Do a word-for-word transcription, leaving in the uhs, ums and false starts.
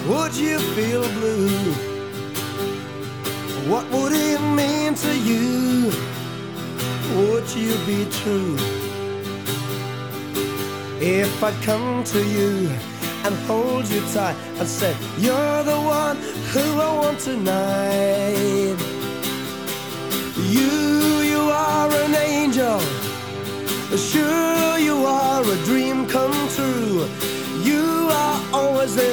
would you feel blue? What would it mean to you? Would you be true? If I'd come to you and hold you tight and said, you're the one who I want tonight. You, you are an angel. Sure, you are a dream come true. You are always in